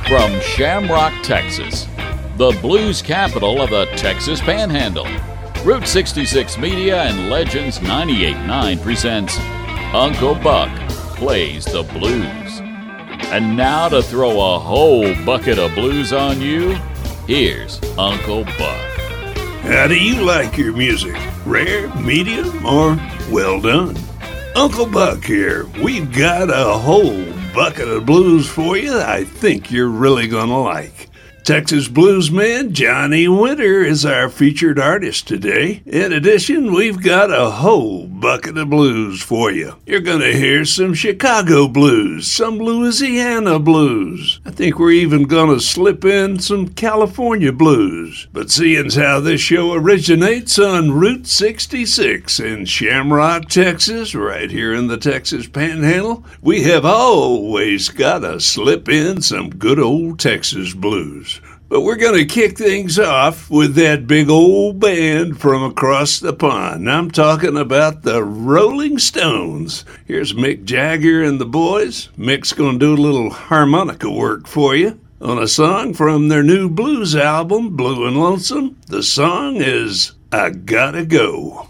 From Shamrock, Texas, the blues capital of the Texas Panhandle, Route 66 Media and Legends 98.9 presents Uncle Buck Plays the Blues. And now to throw a whole bucket of blues on you, here's Uncle Buck. How do you like your music? Rare, medium, or well done? Uncle Buck here. We've got a whole bucket of blues for you I think you're really gonna like. Texas bluesman Johnny Winter is our featured artist today. In addition, we've got a whole bucket of blues for you. You're going to hear some Chicago blues, some Louisiana blues. I think we're even going to slip in some California blues. But seeing as how this show originates on Route 66 in Shamrock, Texas, right here in the Texas Panhandle, we have always got to slip in some good old Texas blues. But we're going to kick things off with that big old band from across the pond. I'm talking about the Rolling Stones. Here's Mick Jagger and the boys. Mick's going to do a little harmonica work for you on a song from their new blues album, Blue and Lonesome. The song is I Gotta Go.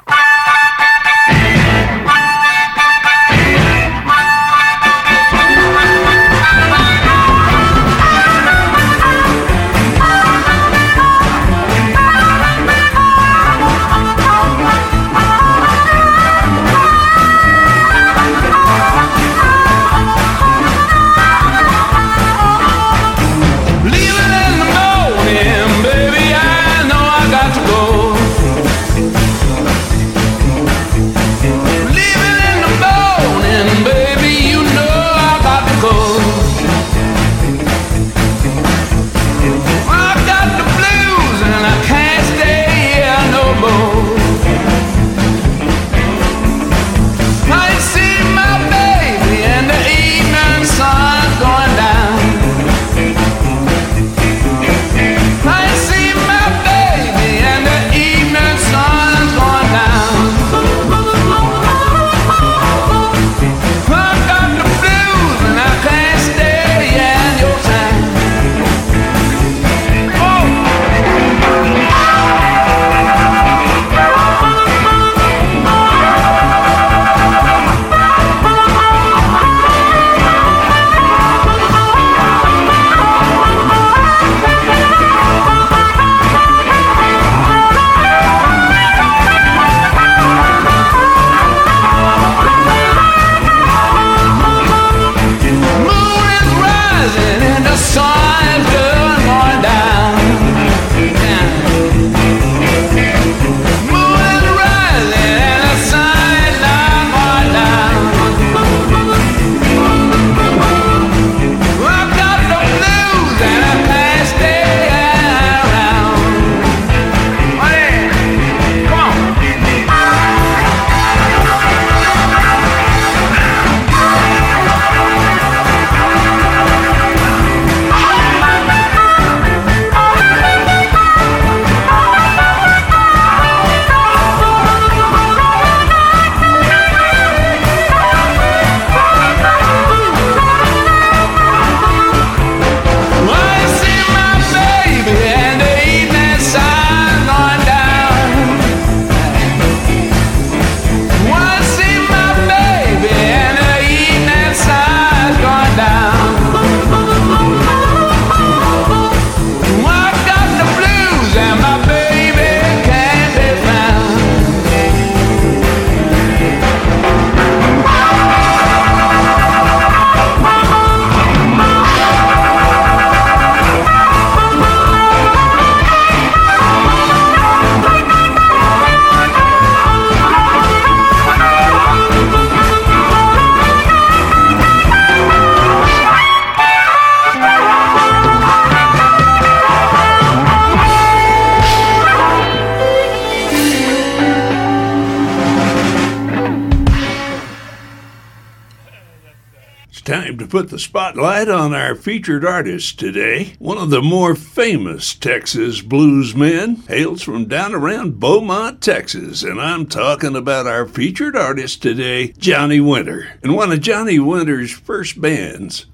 Time to put the spotlight on our featured artist today. One of the more famous Texas bluesmen hails from down around Beaumont, Texas, and I'm talking about our featured artist today, Johnny Winter. And one of Johnny Winter's first bands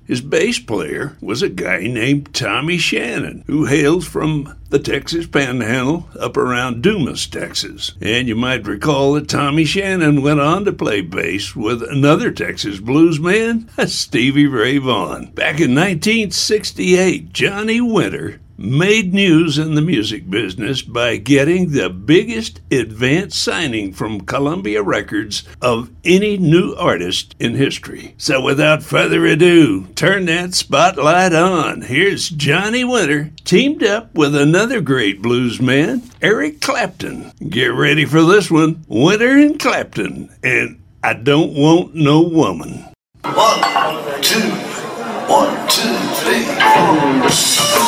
His bass player was a guy named Tommy Shannon, who hails from the Texas Panhandle up around Dumas, Texas. And you might recall that Tommy Shannon went on to play bass with another Texas blues man, Stevie Ray Vaughan. Back in 1968, Johnny Winter made news in the music business by getting the biggest advance signing from Columbia Records of any new artist in history. So without further ado, turn that spotlight on. Here's Johnny Winter teamed up with another great blues man, Eric Clapton. Get ready for this one. Winter and Clapton, and I Don't Want No Woman. 1, 2, 1, 2, 3, 4.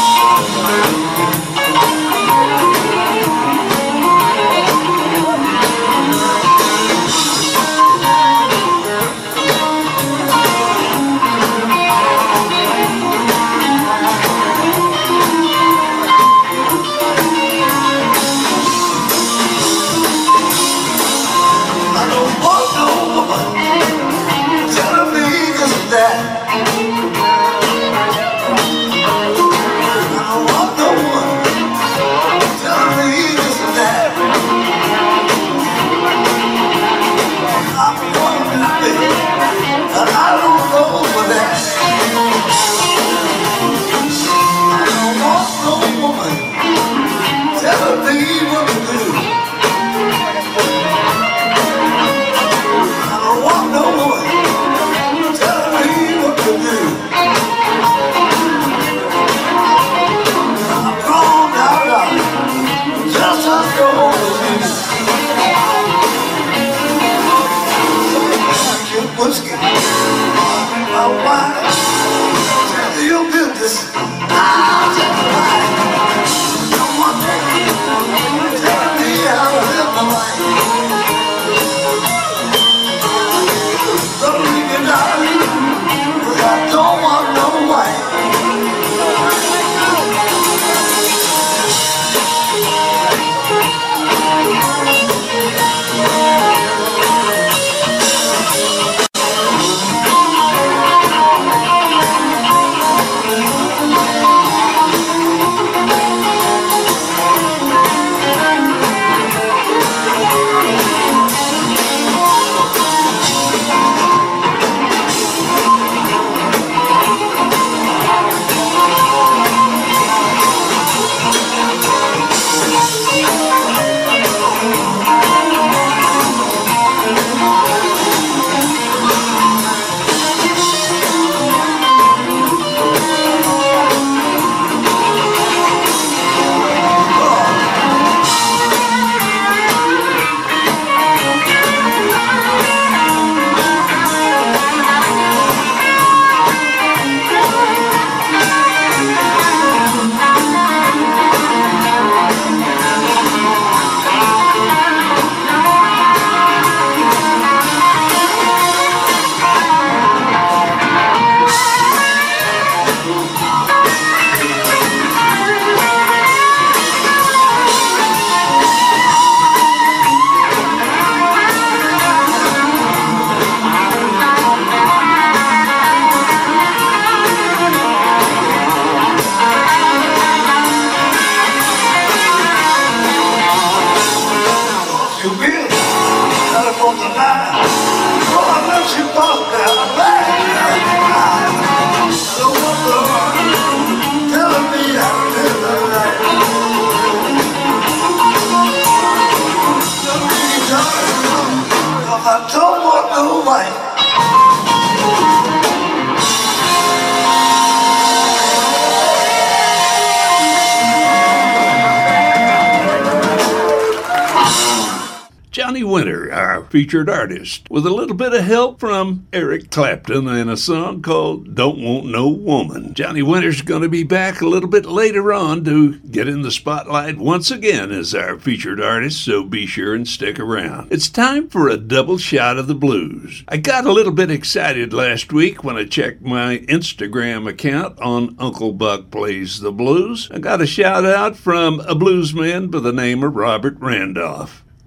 Johnny Winter, our featured artist, with a little bit of help from Eric Clapton and a song called Don't Want No Woman. Johnny Winter's going to be back a little bit later on to get in the spotlight once again as our featured artist, so be sure and stick around. It's time for a double shot of the blues. I got a little bit excited last week when I checked my Instagram account on Uncle Buck Plays the Blues. I got a shout out from a bluesman by the name of Robert Randolph.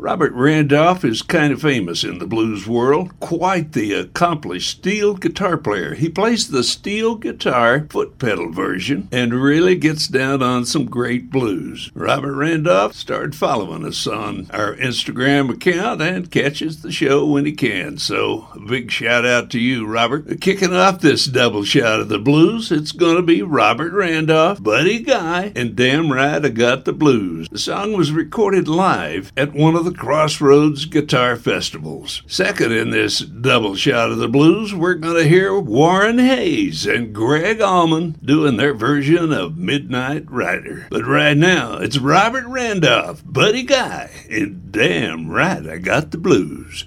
Robert Randolph is kind of famous in the blues world. Quite the accomplished steel guitar player. He plays the steel guitar foot pedal version and really gets down on some great blues. Robert Randolph started following us on our Instagram account and catches the show when he can. So a big shout out to you, Robert. Kicking off this double shot of the blues, it's going to be Robert Randolph, Buddy Guy, and Damn Right I Got the Blues. The song was recorded live at one of the Crossroads Guitar Festivals. Second in this double shot of the blues, we're going to hear Warren Hayes and Greg Allman doing their version of Midnight Rider. But right now, it's Robert Randolph, Buddy Guy, and Damn Right I Got the Blues.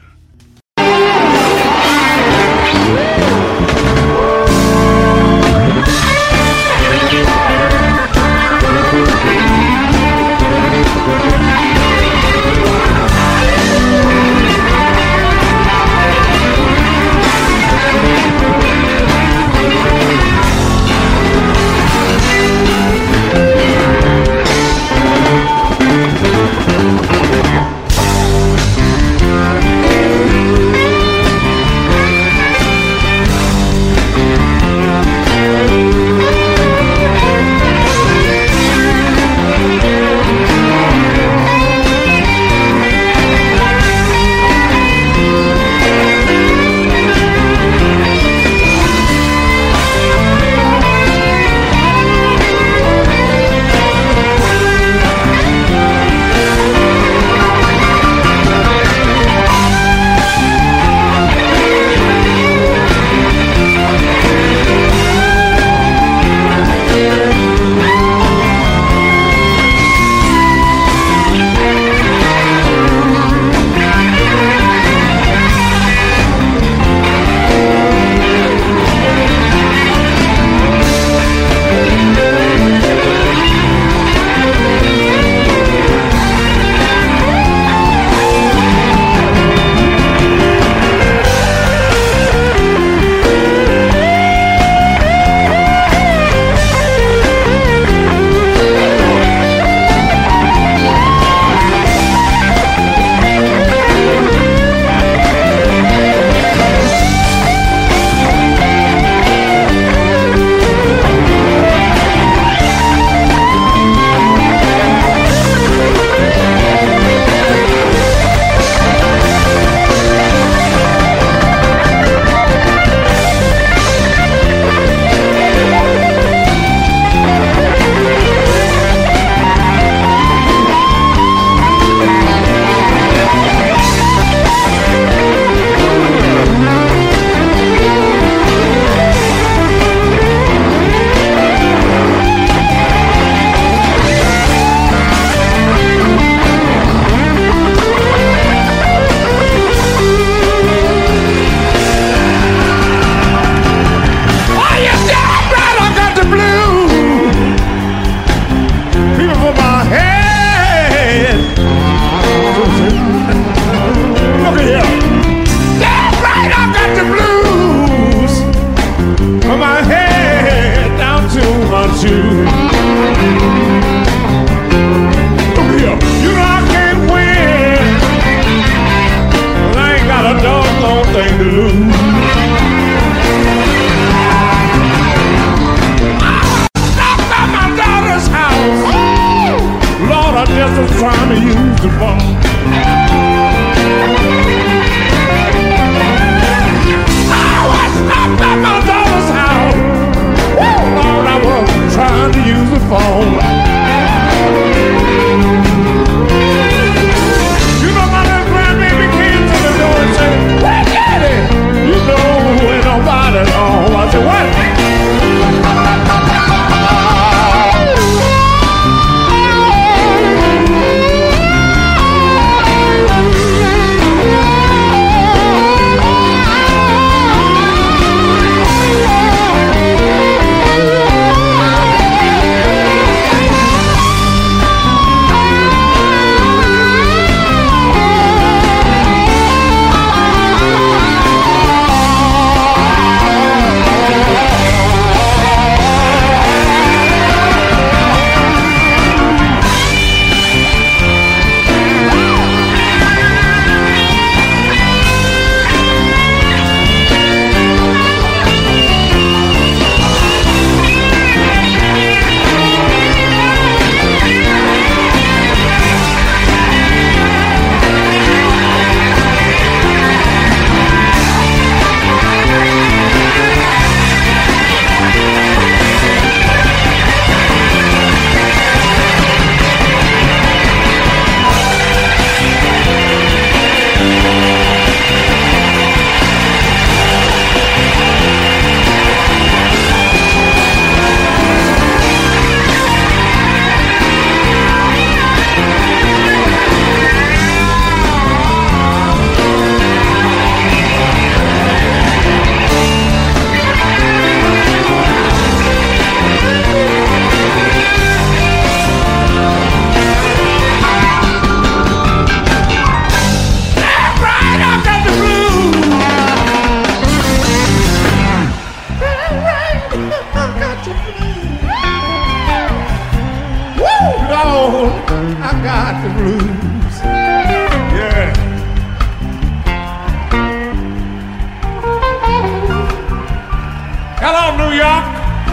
York.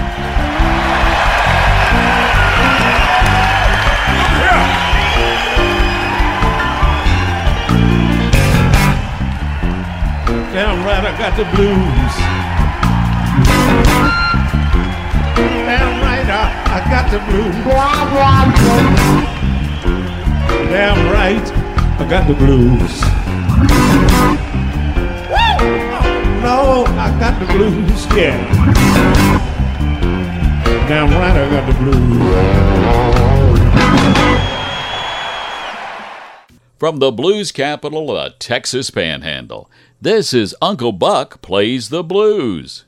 Damn right, I got the blues. Damn right, I got the blues. Damn right, I got the blues. No, I got the blues, yeah. Damn right, I got the blues. From the blues capital of the Texas Panhandle, this is Uncle Buck Plays the Blues.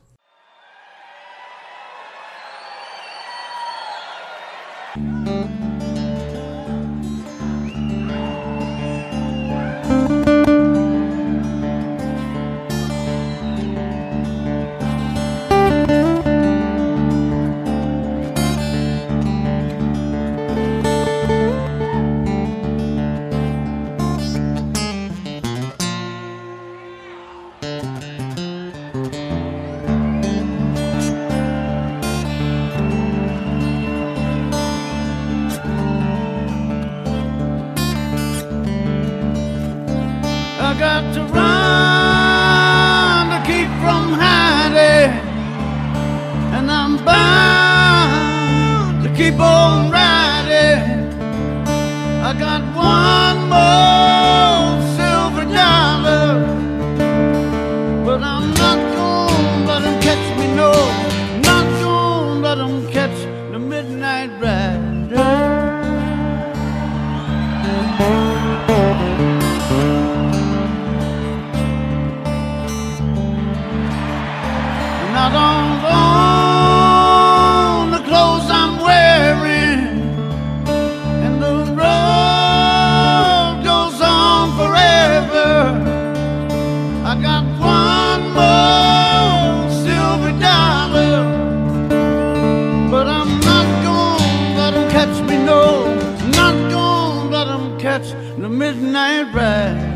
I got to run to keep from hiding, and I'm bound to keep on riding. I got one more silver dollar, but I'm not gonna let him catch me, no, not gonna let him catch the midnight rider. Not on the clothes I'm wearing, and the road goes on forever. I got one more silver dollar, but I'm not gonna let him catch me, no, not gonna let him catch the midnight rider.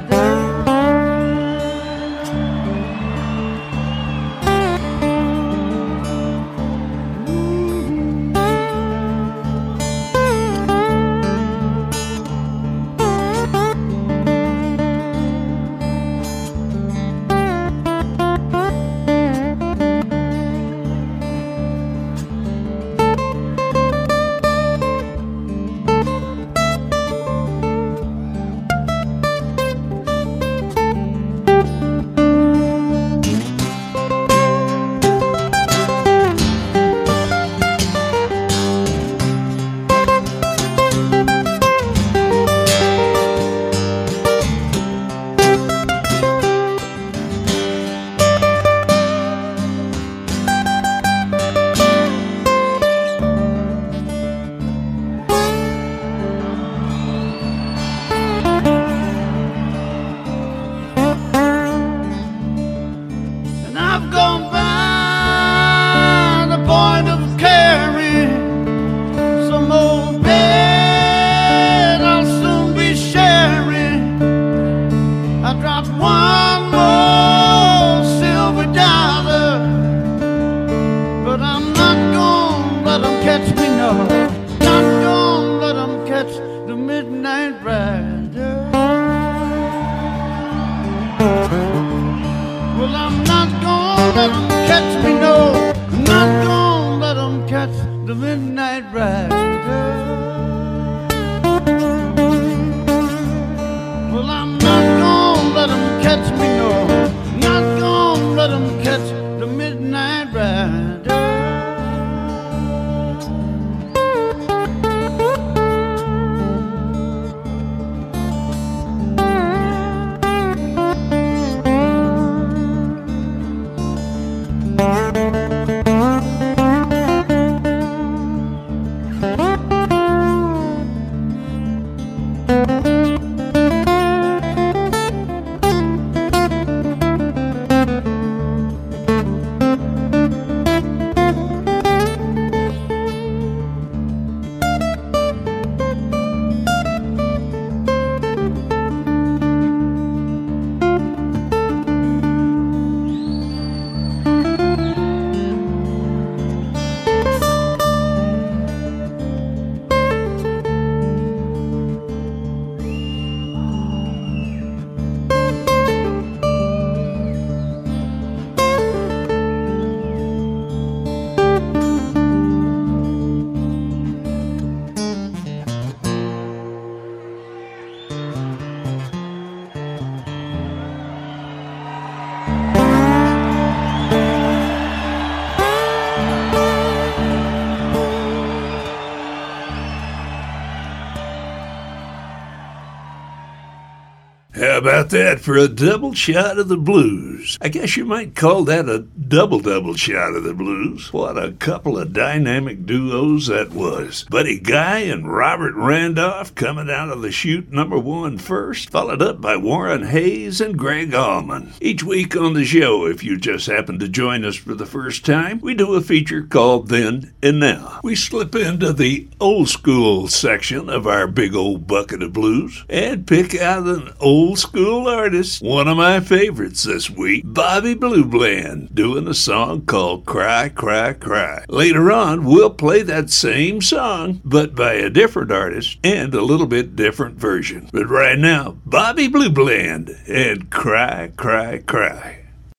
about that for a double shot of the blues? I guess you might call that a double shot of the blues. What a couple of dynamic duos that was. Buddy Guy and Robert Randolph coming out of the chute number one first, followed up by Warren Hayes and Greg Allman. Each week on the show, if you just happen to join us for the first time, we do a feature called Then and Now. We slip into the old school section of our big old bucket of blues and pick out an old school artist. One of my favorites this week, Bobby Blue Bland, doing a song called Cry, Cry, Cry. Later on, we'll play that same song, but by a different artist and a little bit different version. But right now, Bobby Blue Bland and Cry, Cry, Cry.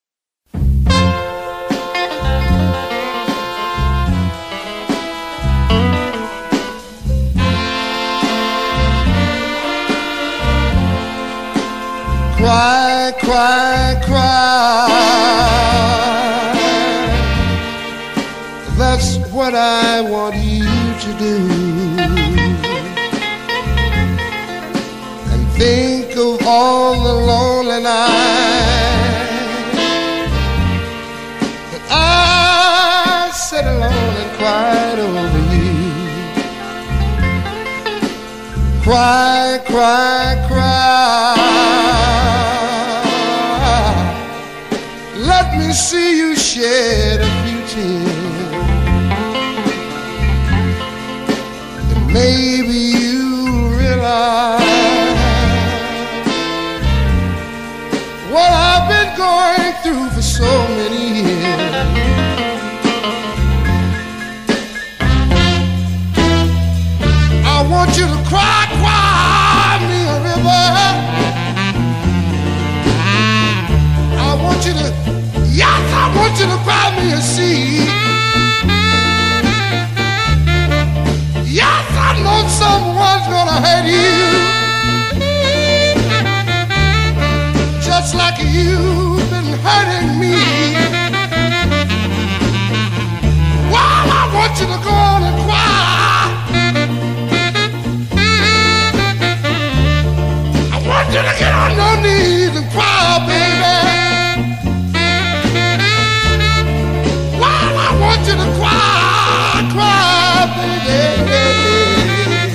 Cry, cry, cry. That's what I want you to do. And think of all the lonely nights that I sat alone and cried over you. Cry, cry, cry. Let me see you shed a few tears, and maybe you realize what I've been going through for so many years. I want you to cry, cry me a river. I want you to, yes, I want you to cry me a sea. Yes, I know someone's gonna hurt you, just like you've been hurting me. Well, I want you to go on and cry. I want you to get on your knees and cry, baby. I want you to cry, cry, baby.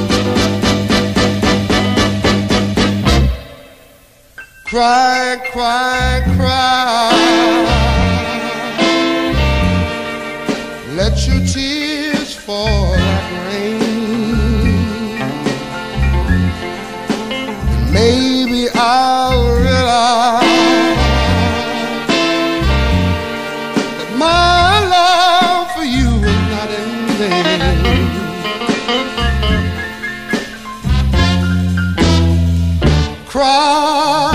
Cry, cry, cry. Let your tears fall like rain. And maybe I'll realize that my love for you is not in vain. Cry,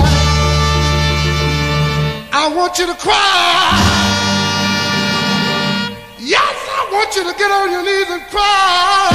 I want you to cry. Yes, I want you to get on your knees and cry.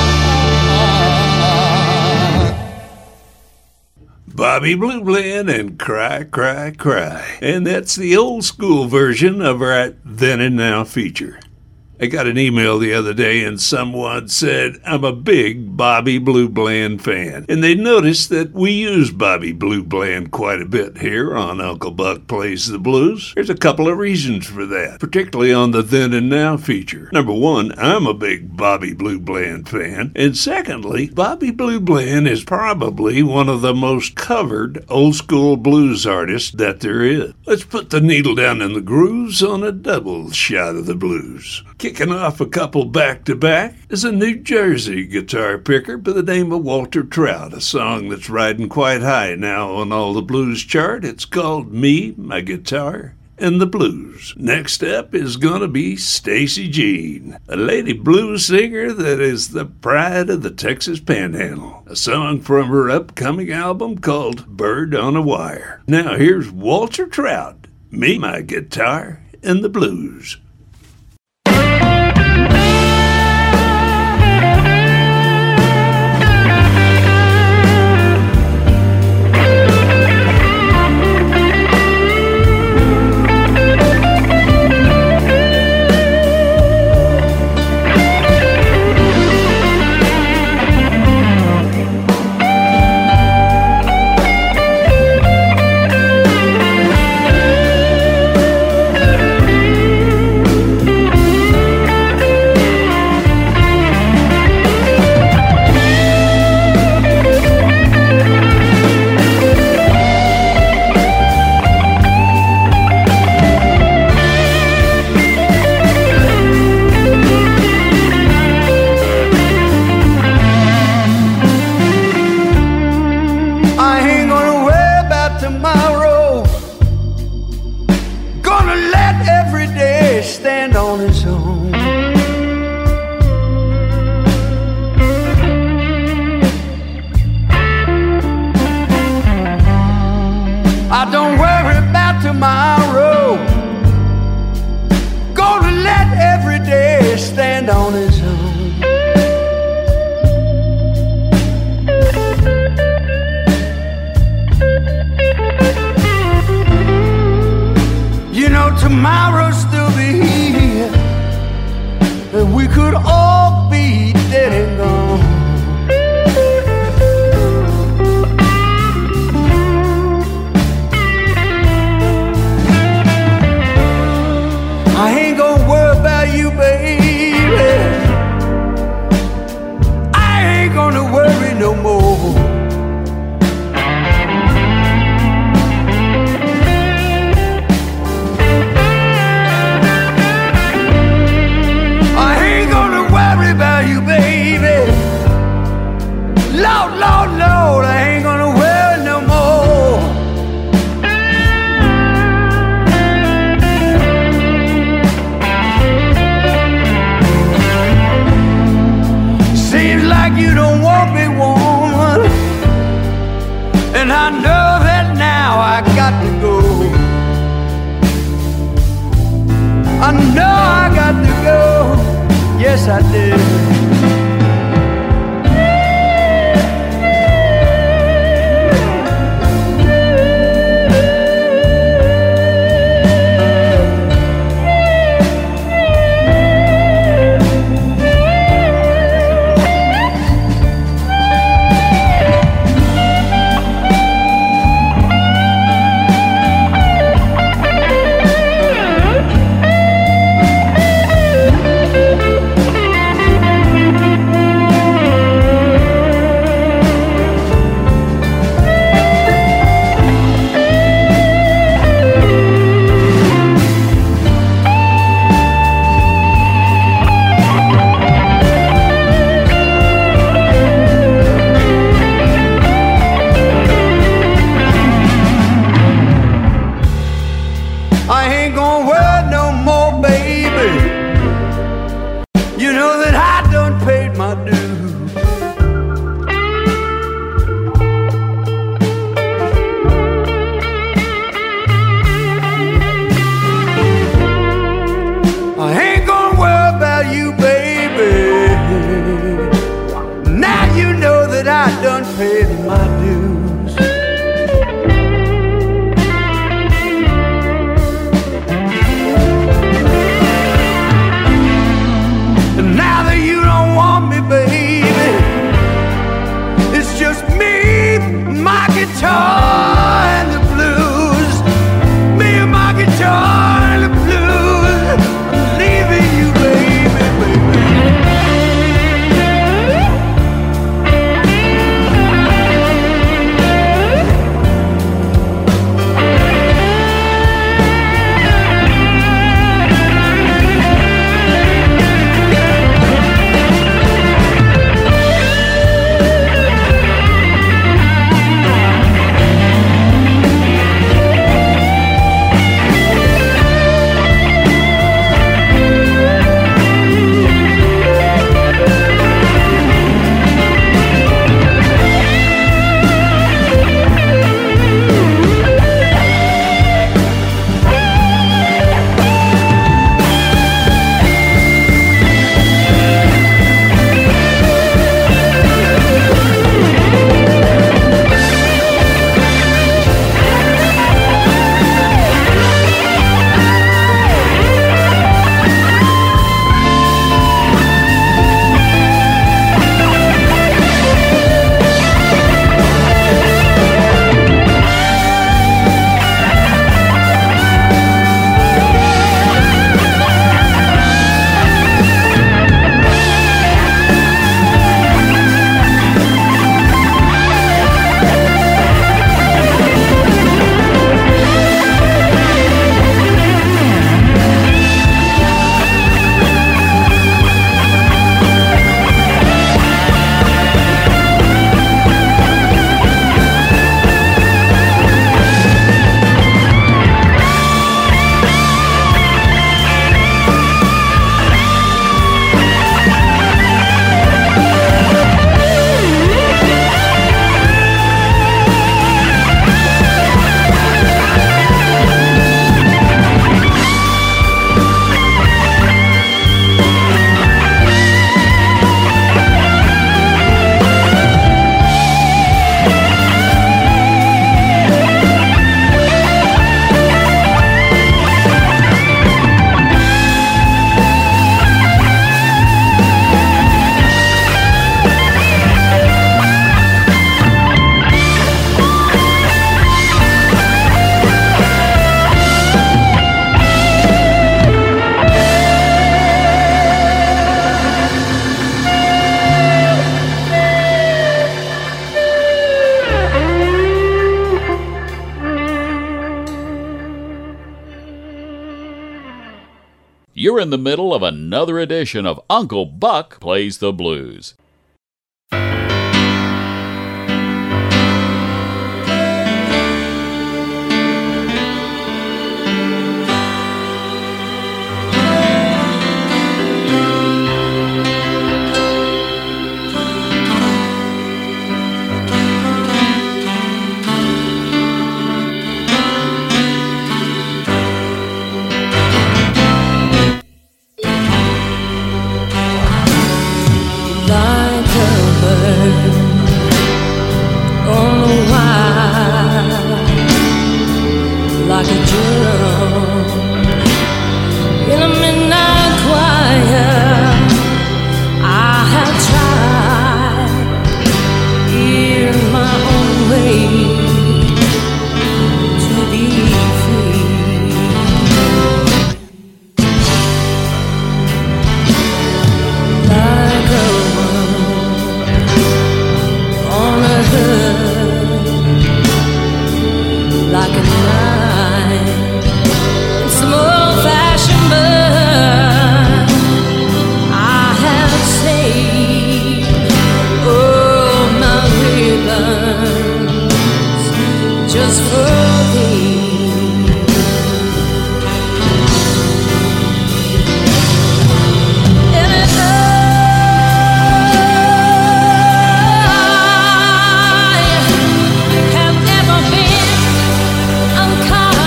Bobby Blue Bland and Cry, Cry, Cry. And that's the old school version of our Then and Now feature. I got an email the other day and someone said, I'm a big Bobby Blue Bland fan. And they noticed that we use Bobby Blue Bland quite a bit here on Uncle Buck Plays the Blues. There's a couple of reasons for that, particularly on the Then and Now feature. Number one, I'm a big Bobby Blue Bland fan. And secondly, Bobby Blue Bland is probably one of the most covered old school blues artists that there is. Let's put the needle down in the grooves on a double shot of the blues. Kicking off a couple back-to-back is a New Jersey guitar picker by the name of Walter Trout, a song that's riding quite high now on all the blues chart. It's called Me, My Guitar, and the Blues. Next up is going to be Stacy Jean, a lady blues singer that is the pride of the Texas Panhandle. A song from her upcoming album called Bird on a Wire. Now here's Walter Trout, Me, My Guitar, and the Blues. day stand on its own. I don't worry about tomorrow. Gonna let every day stand on its own. You know tomorrow'll still be here, and we could all be dead and gone. I ain't gonna worry about you, baby. I ain't gonna worry no more. I ain't gonna worry about you, baby. Lord, Lord, Lord, I ain't gonna worry no more. Seems like you don't want me, woman, and I know that now I got to go. I know I got to go. Yes, I did. I ain't gonna worry no more, baby. You know that I done paid my dues. I ain't gonna worry about you, baby. Now you know that I done paid my dues. You're in the middle of another edition of Uncle Buck Plays the Blues. Like a drum in a midnight choir, I have tried in my own way to be free. Like a worm on a hook, like a knife. Some old-fashioned bird I have saved all my ribbons just for thee. And if I have ever been unkind,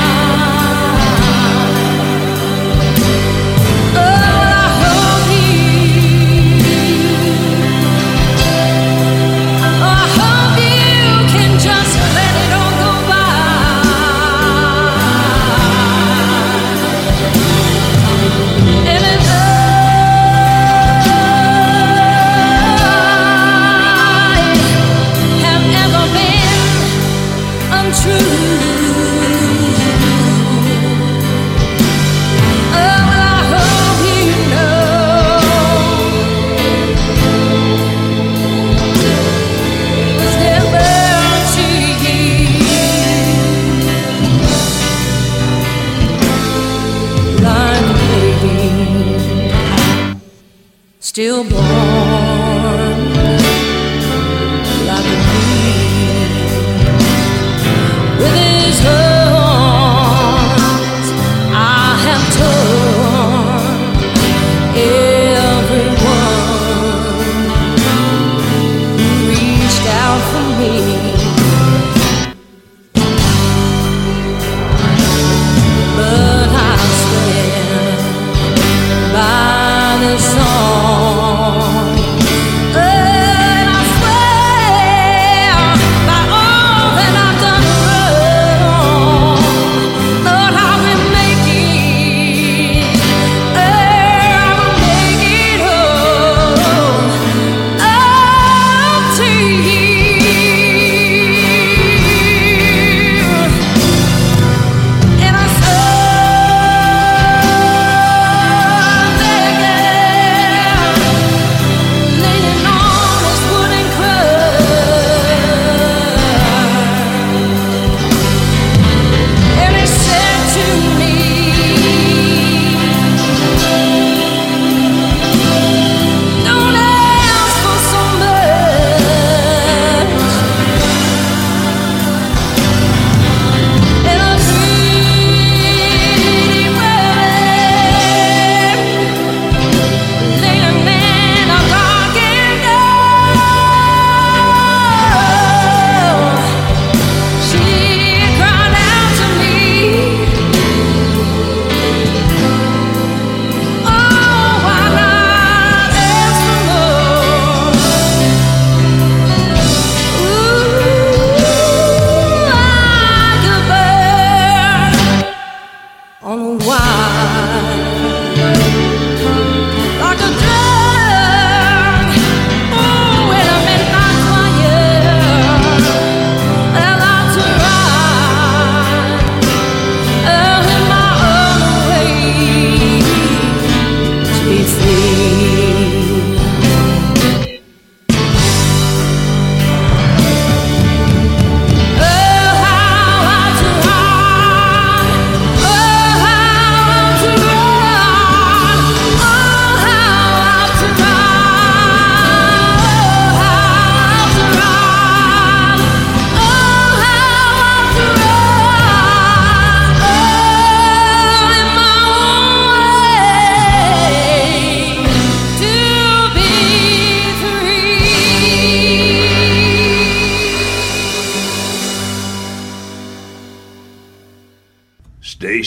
still born like a bee with his horns. I have torn everyone who reached out for me. But I stand by the song.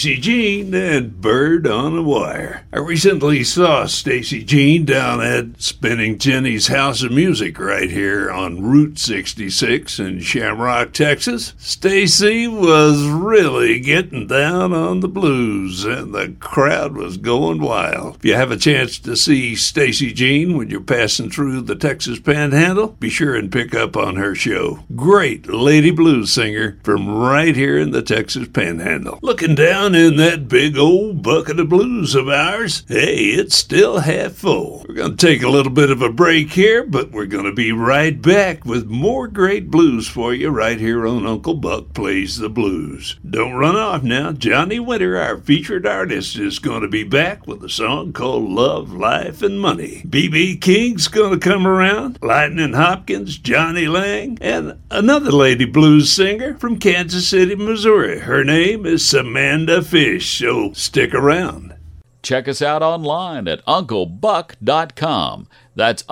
Stacey Jean and Bird on a Wire. I recently saw Stacey Jean down at Spinning Jenny's House of Music right here on Route 66 in Shamrock, Texas. Stacey was really getting down on the blues, and the crowd was going wild. If you have a chance to see Stacey Jean when you're passing through the Texas Panhandle, be sure and pick up on her show. Great lady blues singer from right here in the Texas Panhandle. Looking down in that big old bucket of blues of ours, hey, it's still half full. We're going to take a little bit of a break here, but we're going to be right back with more great blues for you right here on Uncle Buck Plays the Blues. Don't run off now. Johnny Winter, our featured artist, is going to be back with a song called Love, Life, and Money. B.B. King's going to come around, Lightning Hopkins, Johnny Lang, and another lady blues singer from Kansas City, Missouri. Her name is Samantha Fish, so stick around. Check us out online at unclebuck.com. That's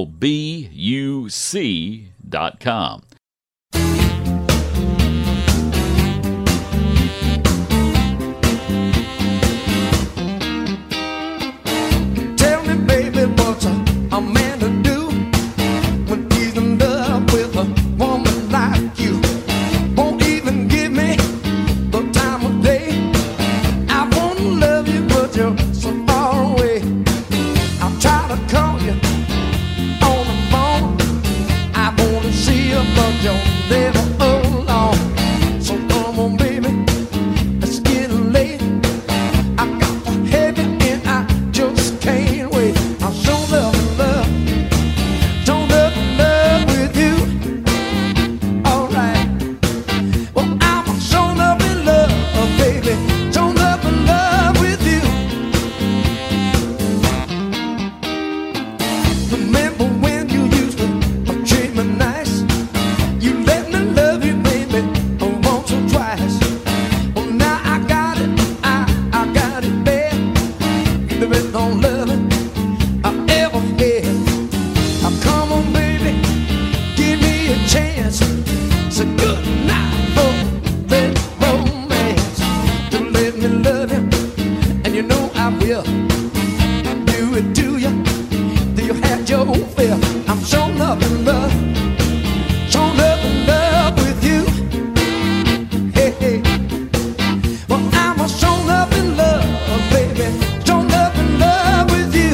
unclebuc.com. Tell me, baby, what's a man to do when he's in love with a woman like you? Won't even give me the time of day. I wanna love you, but you're so far away. I'll try to call you on the phone. I wanna see you, but you're never alone. So come on, baby, it's getting late. I got the heavy and I just can't wait. I'm so love and love, don't love and love with you. Alright, well I'm so love and love, baby, don't love and love with you. Remember when you used to treat me nice? You let me love you, baby, once or twice. Well now I got it, I got it bad. The best don't love it I ever had. Now come on, baby, give me a chance. It's a good night for that romance. To let me love you, and you know I will. Do it to you, till you had your fill. I'm so love and love, so love and love with you. Hey, hey. Well, I'm a so love and love, baby, so love and love with you.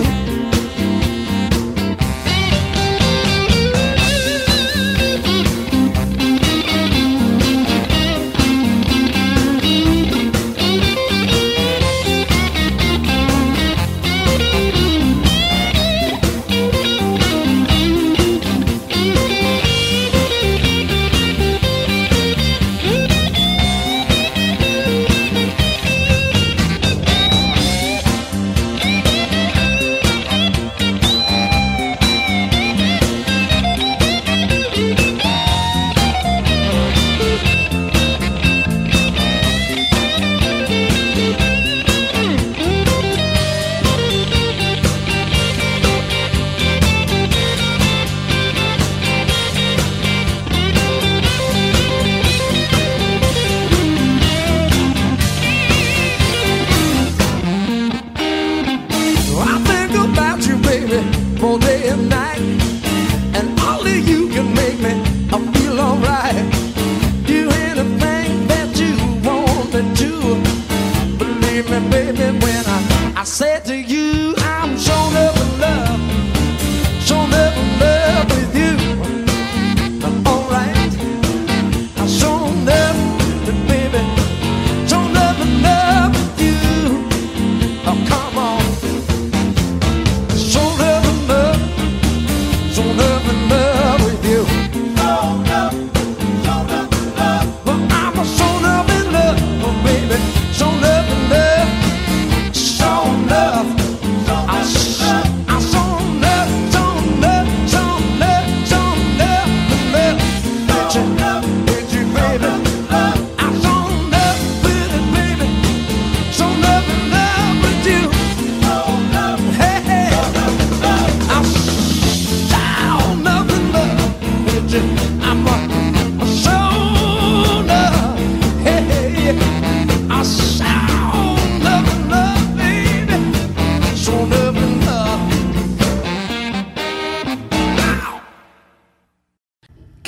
I think about you, baby, all day and night, and only you can make me feel alright. Do anything that you want me to. Believe me, baby, when I said to you, I'm so love and love, so love and love with you. Alright, I'm so love, baby, so love and love with you. Oh, come on. So love and love, so love and love with you. So love and love. Well, I'm a so love and love, oh baby. So love and love, so love,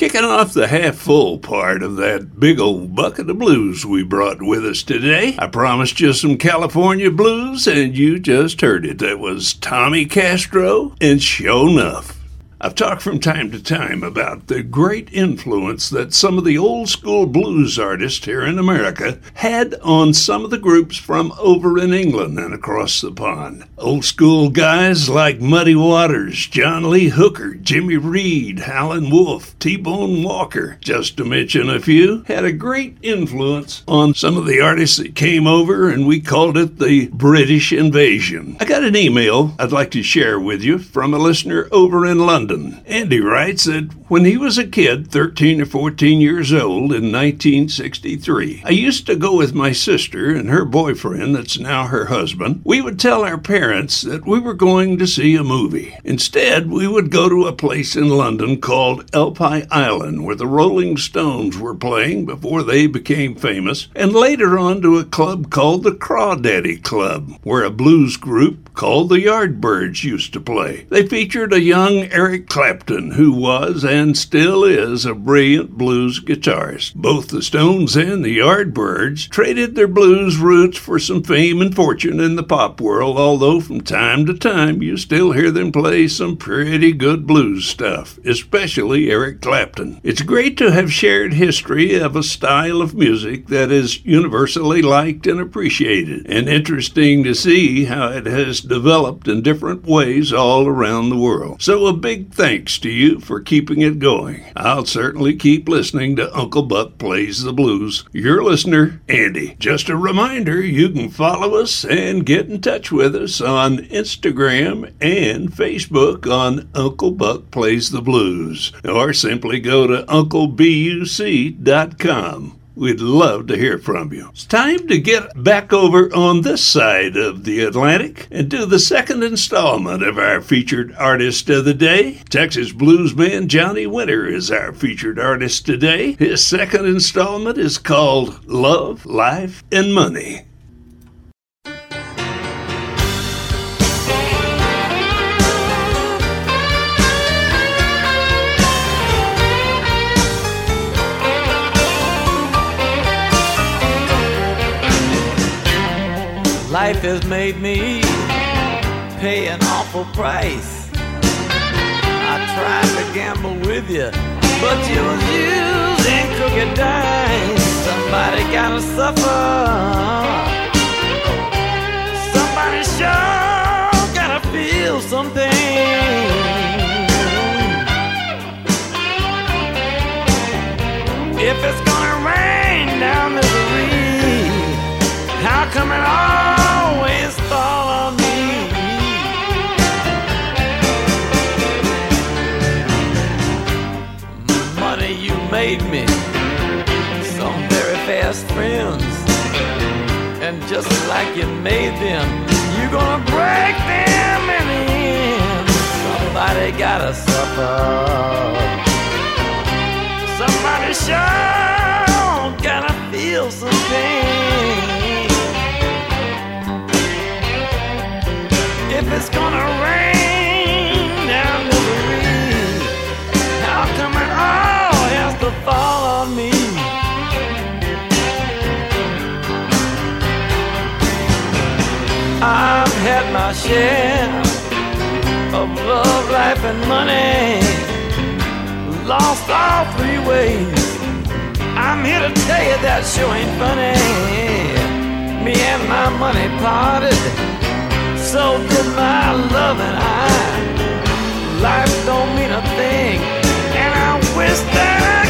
Kicking off the half-full part of that big old bucket of blues we brought with us today, I promised you some California blues, and you just heard it. That was Tommy Castro and Sho Nuff. I've talked from time to time about the great influence that some of the old-school blues artists here in America had on some of the groups from over in England and across the pond. Old-school guys like Muddy Waters, John Lee Hooker, Jimmy Reed, Howlin' Wolf, T-Bone Walker, just to mention a few, had a great influence on some of the artists that came over, and we called it the British Invasion. I got an email I'd like to share with you from a listener over in London. Andy writes that when he was a kid, 13 or 14 years old, in 1963, I used to go with my sister and her boyfriend, that's now her husband. We would tell our parents that we were going to see a movie. Instead, we would go to a place in London called Elphi Island, where the Rolling Stones were playing before they became famous, and later on to a club called the Crawdaddy Club, where a blues group called the Yardbirds used to play. They featured a young Eric Clapton, who was and still is a brilliant blues guitarist. Both the Stones and the Yardbirds traded their blues roots for some fame and fortune in the pop world, although from time to time you still hear them play some pretty good blues stuff, especially Eric Clapton. It's great to have shared history of a style of music that is universally liked and appreciated, and interesting to see how it has developed in different ways all around the world. So a big thanks to you for keeping it going. I'll certainly keep listening to Uncle Buck Plays the Blues. Your listener, Andy. Just a reminder, you can follow us and get in touch with us on Instagram and Facebook on Uncle Buck Plays the Blues, or simply go to unclebuc.com. We'd love to hear from you. It's time to get back over on this side of the Atlantic and do the second installment of our featured artist of the day. Texas bluesman Johnny Winter is our featured artist today. His second installment is called Love, Life, and Money. Life has made me pay an awful price. I tried to gamble with you, but you was using crooked dice. Somebody gotta suffer. Somebody sure gotta feel something. If it's gonna rain down misery, how come it always fall on me? Money, you made me some very fast friends, and just like you made them, you're gonna break them in the end. Somebody gotta suffer. Somebody sure gotta feel some pain. If it's gonna rain down misery, how come it all has to fall on me? I've had my share of love, life, and money, lost all three ways. I'm here to tell you that sure ain't funny. Me and my money parted, so did my love and I. Life don't mean a thing, and I wish that I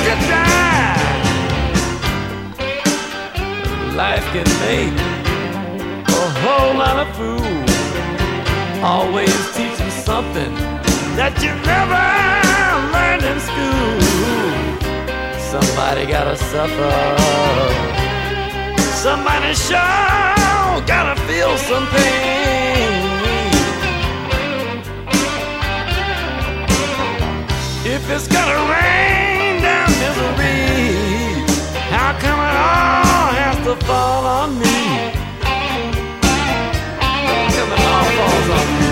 could die. Life can make a whole lot of fools, always teach you something that you never learned in school. Somebody gotta suffer. Somebody sure gotta feel some pain. If it's gonna rain down misery, how come it all has to fall on me? How come it all falls on me?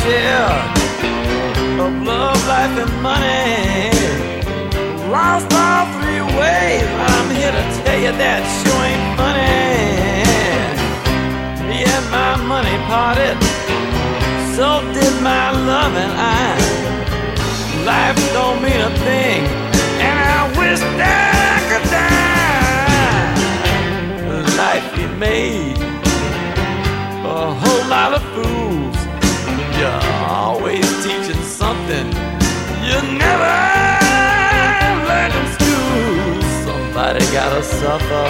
share of love, life, and money. Lost all three ways. I'm here to tell you that sure ain't funny. Me and my money parted, so did my love and I. Life don't mean a thing, and I wish that I could die. Life be made for a whole lot of fools. You're always teaching something you never learned in school. Somebody gotta suffer.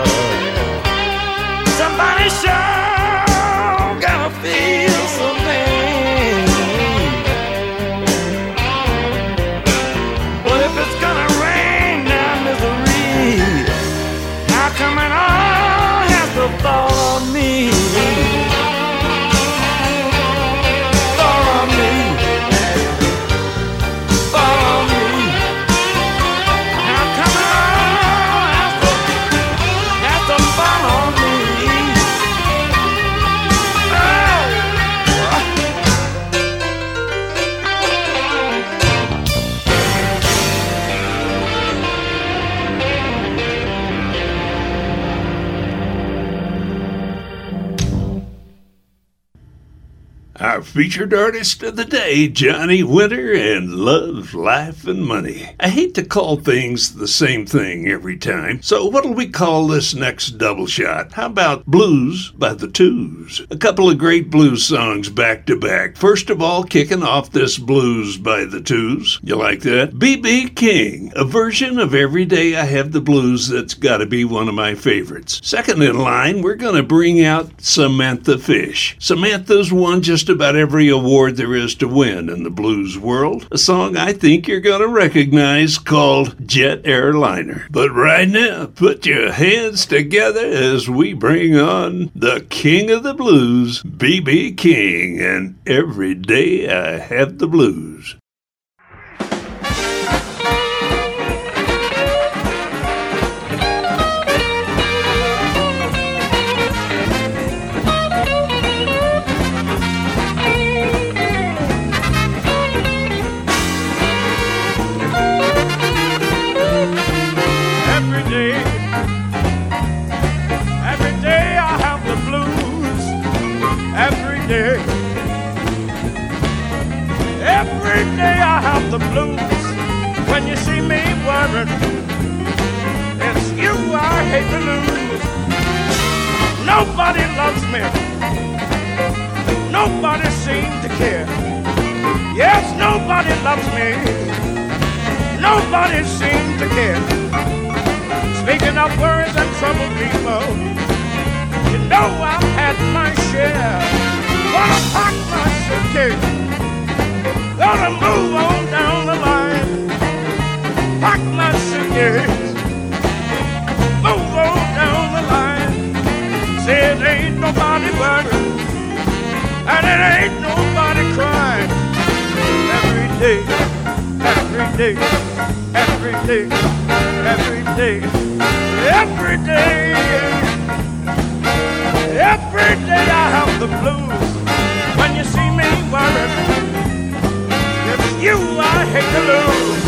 Somebody sure gotta feel something. But if it's gonna rain down misery, how come it all has to fall on me? Fall on me. Fall on me. How come it all has to fall on me? Our featured artist of the day, Johnny Winter, and Love, Life, and Money. I hate to call things the same thing every time, so what'll we call this next double shot? How about Blues by the Twos? A couple of great blues songs back to back. First of all, kicking off this Blues by the Twos. You like that? B.B. King, a version of Every Day I Have the Blues that's gotta be one of my favorites. Second in line, we're gonna bring out Samantha Fish. Samantha's won just about every award there is to win in the blues world. A song I think you're going to recognize called Jet Airliner. But right now, put your hands together as we bring on the king of the blues, B.B. King, and Every Day I Have the Blues. Every day I have the blues. When you see me worried, it's you I hate to lose. Nobody loves me. Nobody seems to care. Yes, nobody loves me. Nobody seems to care. Speaking of worries and trouble, people, you know I've had my share. Gonna pack my suitcase, gonna move on down the line. Pack my suitcase, move on down the line. Say it ain't nobody worried, and it ain't nobody crying. Every day, every day, every day, every day, every day, every day I have the blues. When you see me worried, it's you I hate to lose.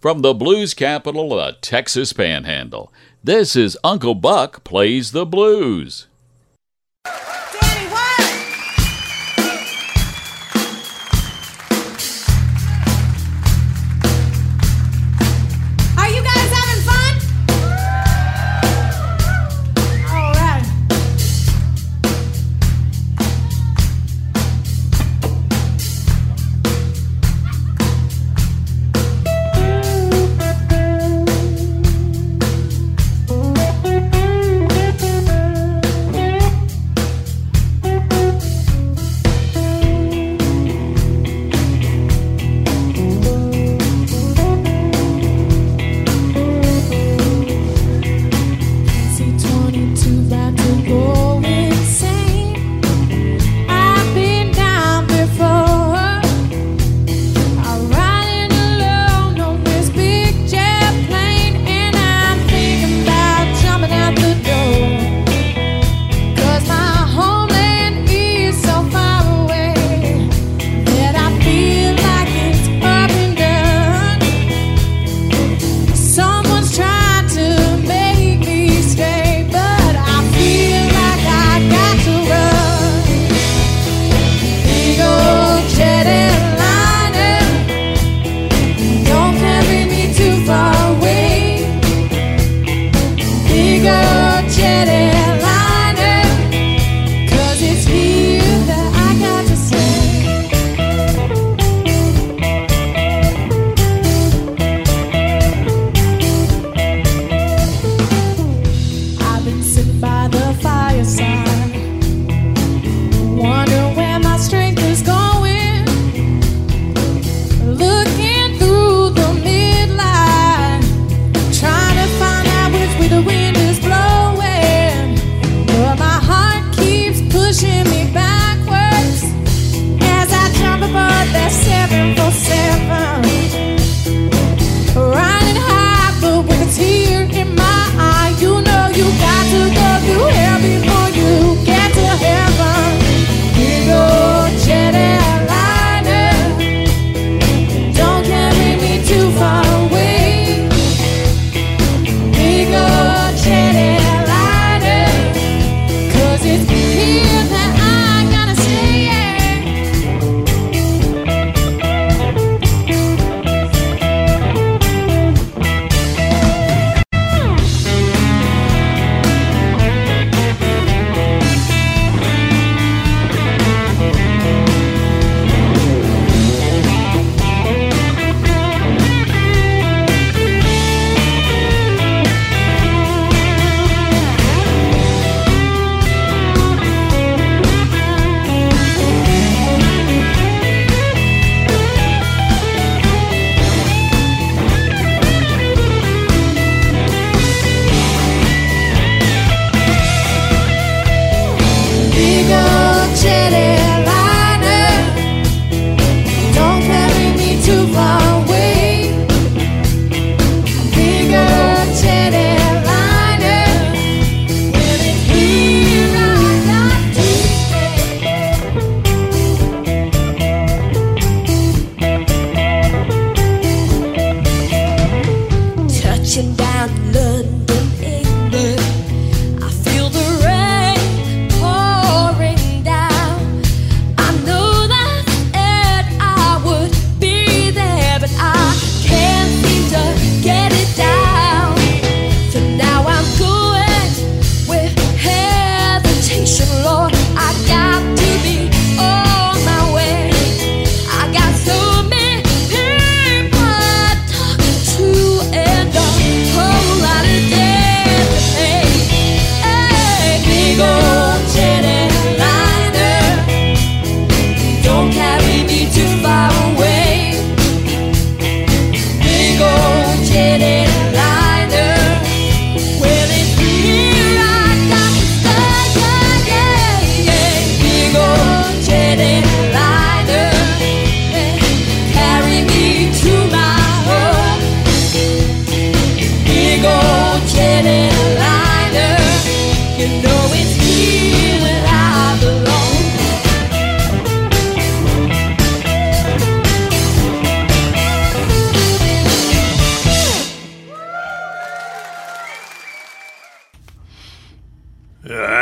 from the blues capital of the Texas Panhandle. This is Uncle Buck Plays the Blues. Danny, what? Are you guys having fun? All right.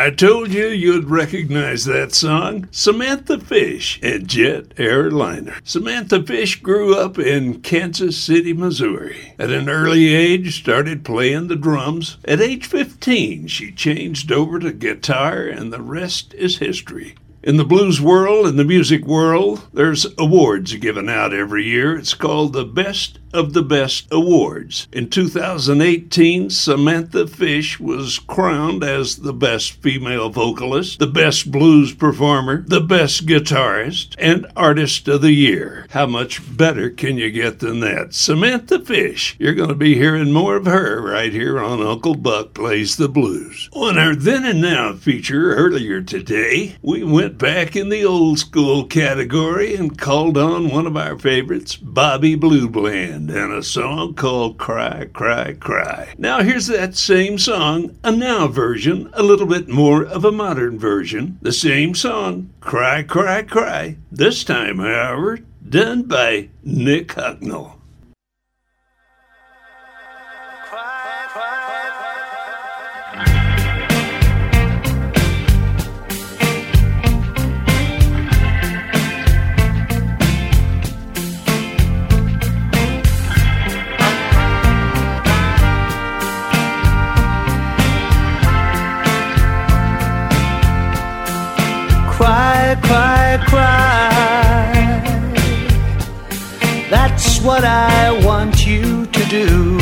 I told you you'd recognize that song. Samantha Fish and Jet Airliner. Samantha Fish grew up in Kansas City, Missouri. At an early age, started playing the drums. At age 15, she changed over to guitar, and the rest is history. In the blues world and the music world, there's awards given out every year. It's called the Best of the Best Awards. In 2018, Samantha Fish was crowned as the best female vocalist, the best blues performer, the best guitarist, and artist of the year. How much better can you get than that? Samantha Fish. You're going to be hearing more of her right here on Uncle Buck Plays the Blues. On our Then and Now feature earlier today, we went back in the old school category and called on one of our favorites, Bobby Blue Bland, and a song called Cry, Cry, Cry. Now here's that same song, a now version, a little bit more of a modern version. The same song, Cry, Cry, Cry. This time, however, done by Nick Hucknall. Cry, cry, cry. That's what I want you to do.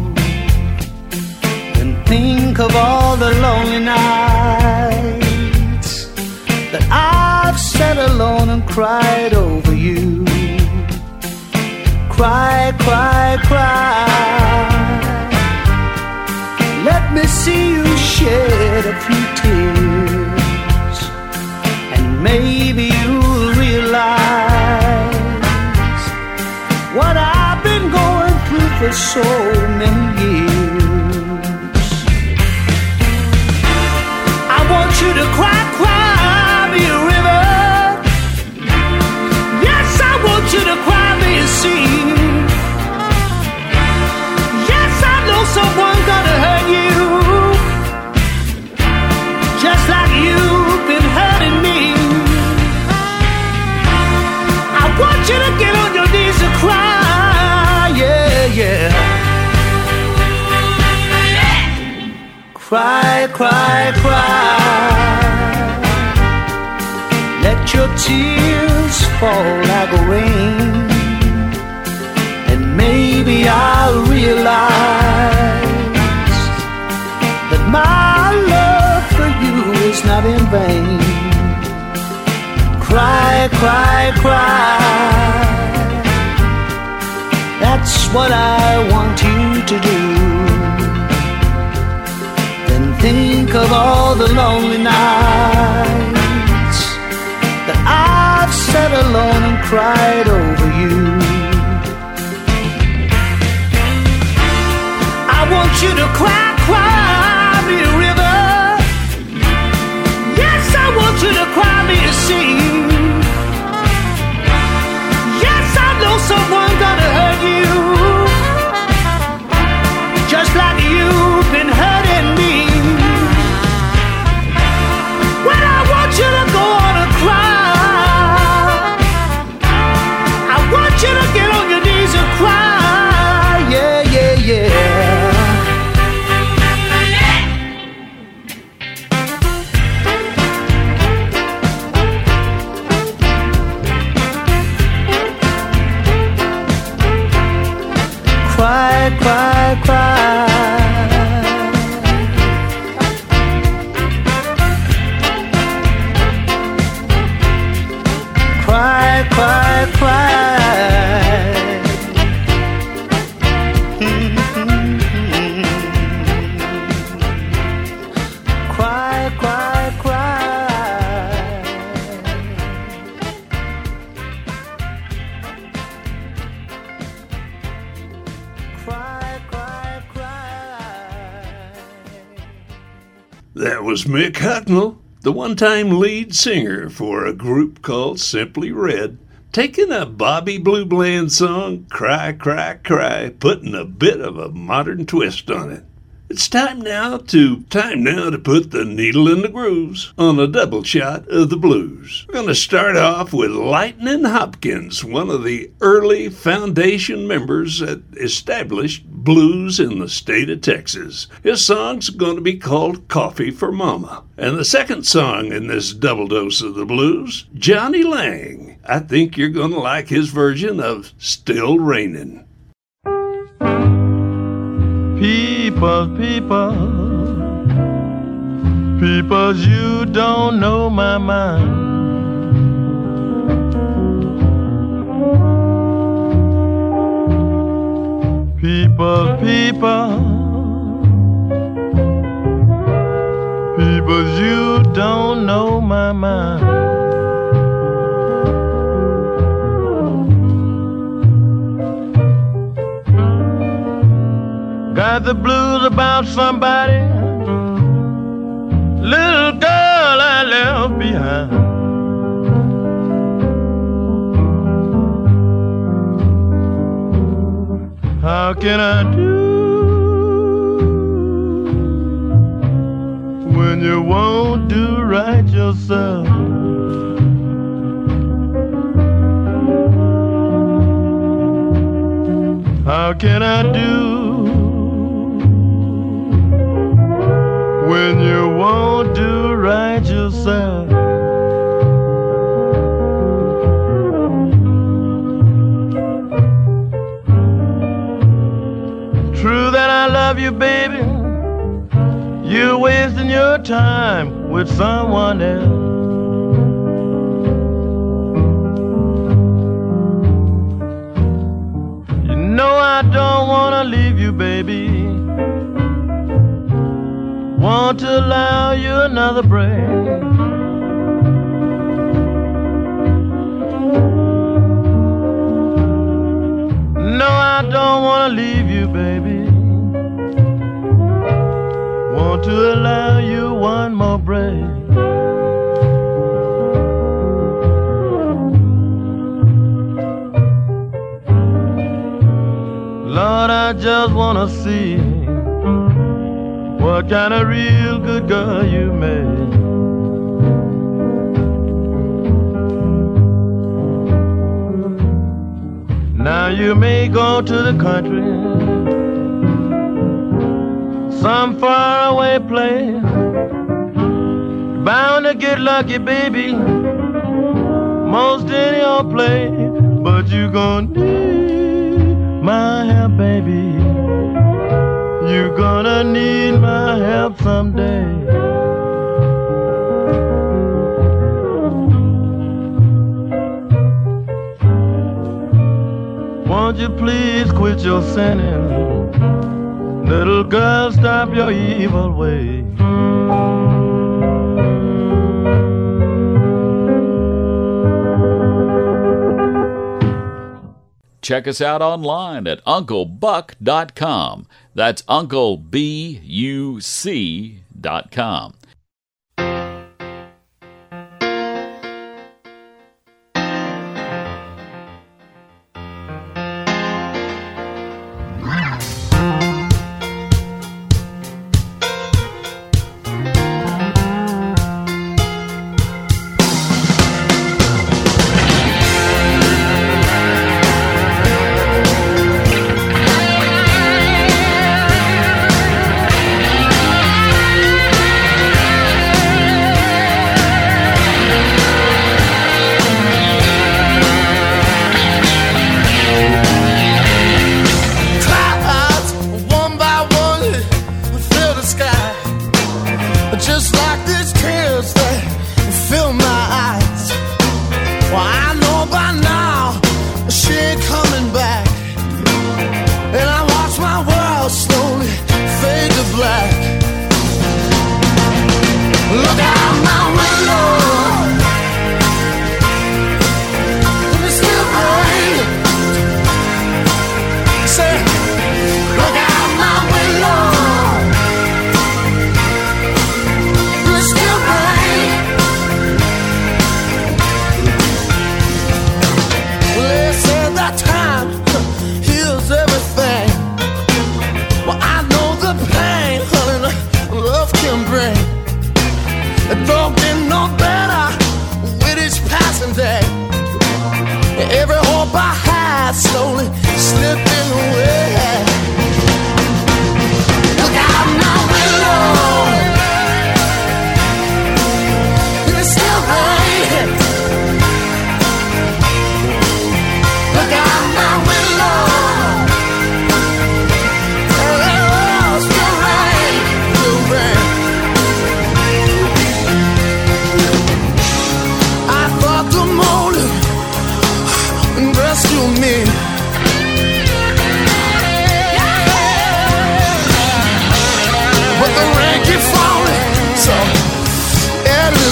And think of all the lonely nights that I've sat alone and cried over you. Cry, cry, cry. Let me see you shed a few tears. Maybe you'll realize what I've been going through for so many years. I want you to cry, cry me a river. Yes, I want you to cry me a sea. Yes, I know someone's gonna hurt you, just like you've been hurting me. I want you to get on your knees and cry, yeah, yeah. Cry, cry, cry. Let your tears fall like rain, and maybe I'll realize that my love for you is not in vain. Cry, cry, cry. That's what I want you to do. Then think of all the lonely nights that I've sat alone and cried over you. I want you to cry, cry me a river. Yes, I want you to cry me a sea. Someone gonna hurt you, just like you've been hurting me. When I want you to go on and cry, I want you to get on your knees and cry, yeah, yeah, yeah. Cry, cry, cry. Cry, cry, cry. Cry, cry, cry. Cry, cry, cry. That was Mick Hucknall, the one-time lead singer for a group called Simply Red, taking a Bobby Blue Bland song, Cry, Cry, Cry, putting a bit of a modern twist on it. It's time now to put the needle in the grooves on a double shot of the blues. We're going to start off with Lightnin' Hopkins, one of the early foundation members that established blues in the state of Texas. His song's going to be called Coffee for Mama. And the second song in this double dose of the blues, Johnny Lang. I think you're going to like his version of Still Rainin'. People, you don't know my mind. People, you don't know my mind. Got the blues about somebody, little girl I left behind. How can I do when you won't do right yourself? How can I do when you won't do right yourself? True that I love you, baby. You're wasting your time with someone else. You know I don't wanna leave you, baby. Want to allow you another break. No, I don't want to leave you, baby. Want to allow you one more break. Lord, I just want to see what kind of real good girl you made. Now you may go to the country, some faraway place. Bound to get lucky, baby, most any old place. But you gon' need my help, baby. You're gonna need my help someday. Won't you please quit your sinning? Little girl, stop your evil way. Check us out online at UncleBuck.com. That's UncleBuc.com. That time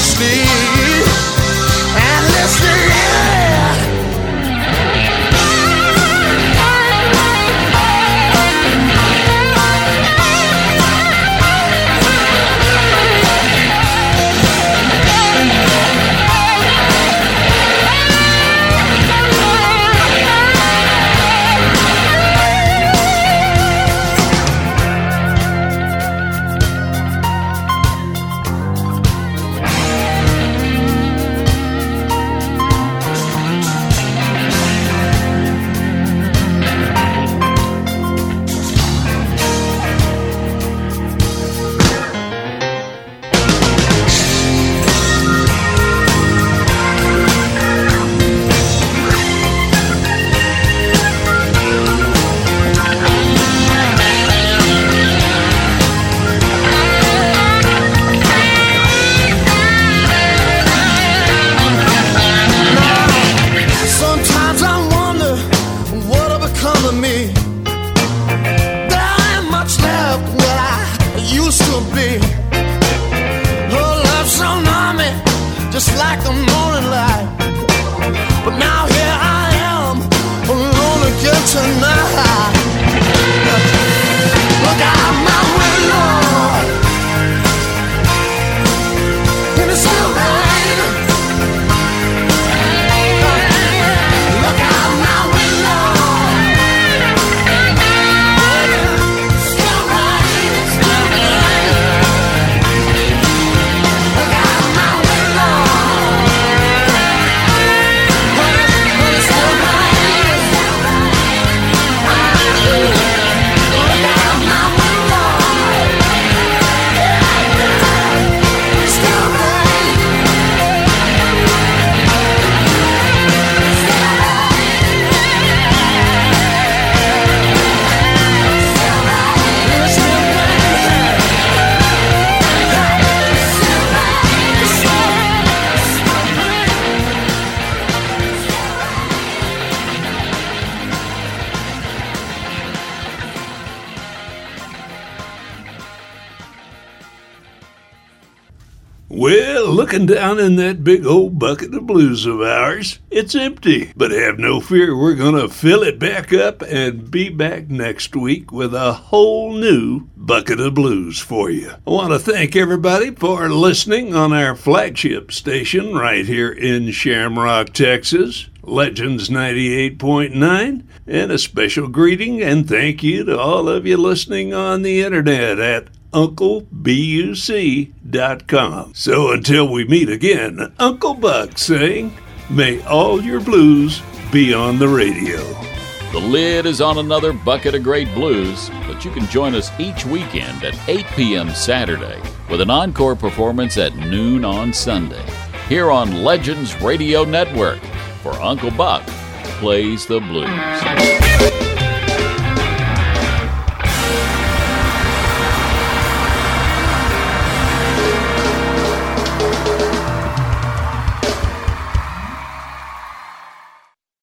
sleep and listen, yeah. Just like the morning light. But now here I am, alone again tonight. Look out my window, and it's still raining. Look out my window, still raining, still raining. Look out my window. Well, looking down in that big old bucket of blues of ours, it's empty. But have no fear, we're going to fill it back up and be back next week with a whole new bucket of blues for you. I want to thank everybody for listening on our flagship station right here in Shamrock, Texas, Legends 98.9, and a special greeting and thank you to all of you listening on the internet at UncleBuc.com. So until we meet again, Uncle Buck saying, may all your blues be on the radio. The lid is on another bucket of great blues, but you can join us each weekend at 8 p.m. Saturday with an encore performance at noon on Sunday here on Legends Radio Network, for Uncle Buck Plays the Blues.